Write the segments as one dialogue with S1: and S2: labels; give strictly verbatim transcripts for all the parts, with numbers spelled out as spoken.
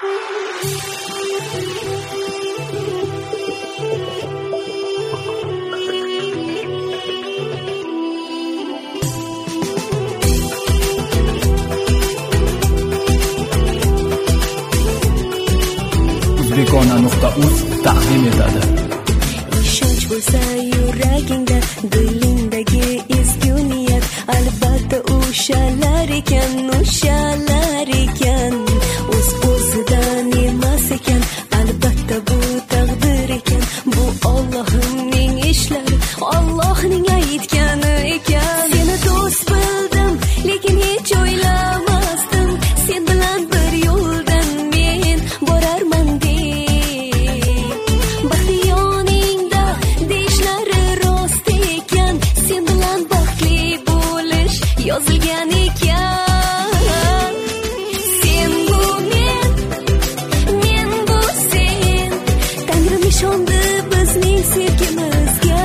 S1: o'zbekona nuqta uz taqdim etadi.
S2: Ishonch bo'lsa yuragingda, dilingdagi ezgu niyat, albatta o'shalar ekan, o'shalar ekan. O'z o'zidan emas ekan, albatta bu taqdir ekan. Bu Allohning ishlari, Allohning aytgani ekan. Seni do'st bildim, lekin hech o'ylamasdim, sen bilan bir yo'ldan men borarman deb. Baxti yoningda deyishlari rost ekan, sen bilan baxtli bo'lish yozilgan ekan. Sen bu men, men bu sen, Tangrim ishondi bizning sevgimizga.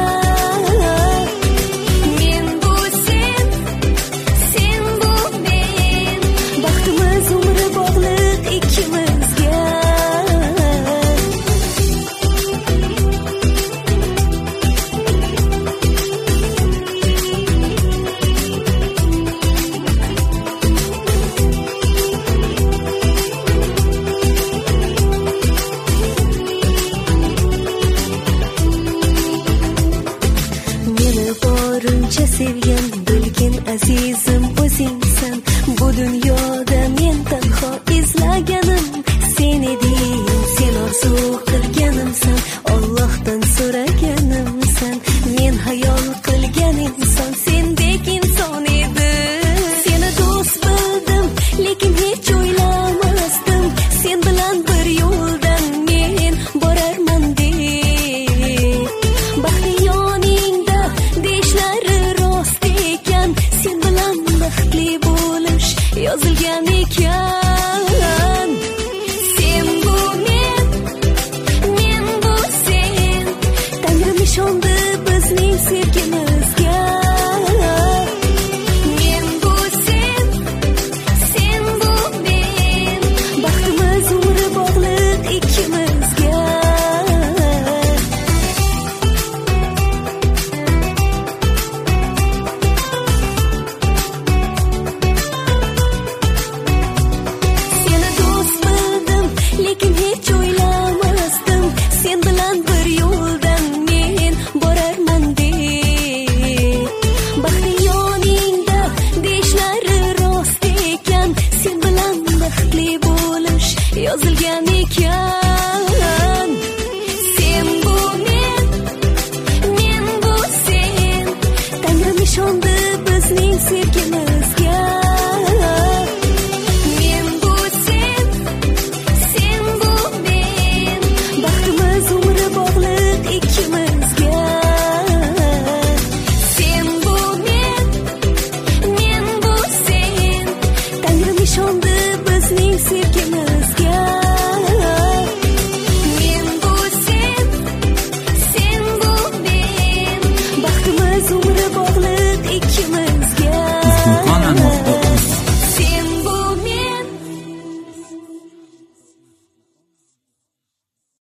S2: Men bu sen, sen bu men, baxtimiz umri bog'liq ikkimizga. Meni borincha sevgan, bilgin azizim o'zingsan. Bu dunyoda men tanho izlaganim sen eding. Sen orzu qilganimsan, Allohdan so'raganimsan. Men hayol qilgan inson sendek inson edi. Seni do'st bildim, lekin hech o'ylamasdim, sen bilan bir yo'ldan men borarman deb. Baxti yoningda deyishlari rost ekan, sen bilan baxtli bo'lish yozilgan ekan. Sen bu men, men bu sen, Tangrim ishondi bizning sevgimizga. Men bu sen, sen bu men, baxtimiz umri bog'liq ikkimizga. Seni do'st bildim, lekin hech o'ylamasdim, sen bilan bir yo'ldan men borarman deb. Baxti yoningda deyishlari rost ekan, sen bilan baxtli bo'lish yozilgan ekan. Sen bu men, men bu sen, Tangrim ishondi bizning sevgimizga.